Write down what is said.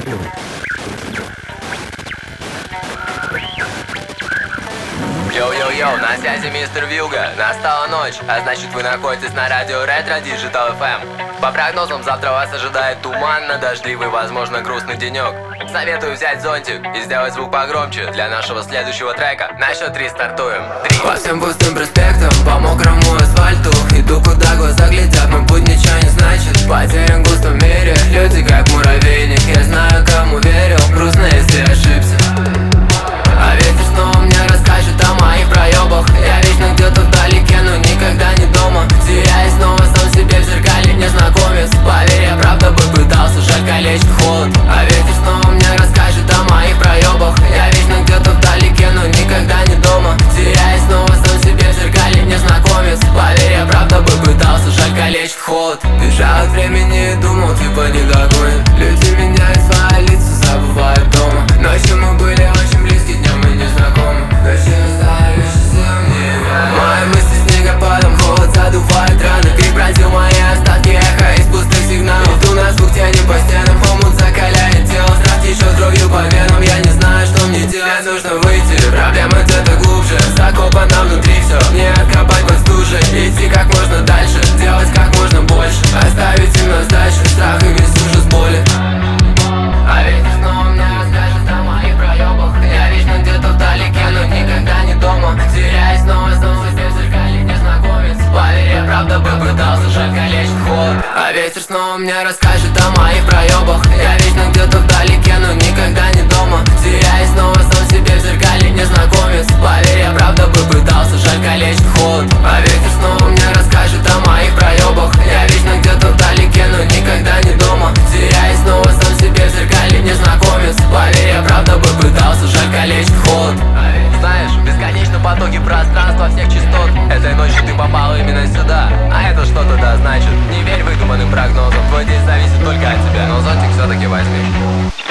Йоу-йоу-йоу, на связи мистер Вьюга. Настала ночь, а значит вы находитесь на радио Ретро Digital FM. По прогнозам, завтра вас ожидает туманно-дождливый, возможно, грустный денек. Советую взять зонтик и сделать звук погромче для нашего следующего трека. На счет 3 стартуем. 3. По всем пустым проспектам, по мокрому асфальту иду, куда глаза глядят, мой путь ничего не значит. Потерян в густом мире, люди как муравейник. Я знаю, кому верил, грустно, если ошибся. А ветер снова мне расскажет о моих проебах. Я вечно где-то вдалеке, но никогда не дома. Теряюсь снова сам себе в зеркале, незнакомец. Поверь, я правда бы пытался, жаль, калечит холод. А ветер снова мне расскажет о моих проебах. Я вечно где-то вдалеке, но никогда не дома. Теряюсь снова сам себе в зеркале, незнакомец. Поверь, я правда бы пытался, жаль, калечит холод. Бежал от времени и думал, типа не догонит. Люди меняют свои лица, забывают дома. Ночью мы были очень близки, днем мы не знакомы. Ночью остались сильнее. Мои мысли снегопадом, холод задувает раны. Крик бразил мои остатки, эхо из пустых сигналов. Иду на звук тени по стенам, хомут закаляет тело. Страх течет кровью по венам, я не знаю, что мне делать. Нужно выйти, проблемы где-то глубже. Закопано внутри все, не откопать под стужей. Идти как можно дальше, делать как можно больше. Оставить им на сдачу, страх и весь ужас боли. А ветер снова мне расскажет о моих проебах. Я вечно где-то вдалеке, но никогда не дома. Теряюсь снова себе в зеркале, незнакомец. Поверь, я правда бы пытался, жаль, калечит холод. А ветер снова мне расскажет о моих проебах. Я вечно где-то вдалеке, но никогда не дома. Теряюсь снова сам себе в зеркале, незнакомец. Поверь, я правда бы пытался, жаль, калечит холод. А ветер снова мне расскажет о моих проебах. Я вечно где-то вдалеке, но никогда не дома. Теряюсь снова сам себе в зеркале, незнакомец. Поверь, я правда бы пытался, жаль, калечит холод. Знаешь, в бесконечном потоке пространства всех частот этой ночью ты попал именно сюда. А это что-то да значит. Не верь выдуманным прогнозам, твой день зависит только от тебя. Но зонтик все-таки возьми.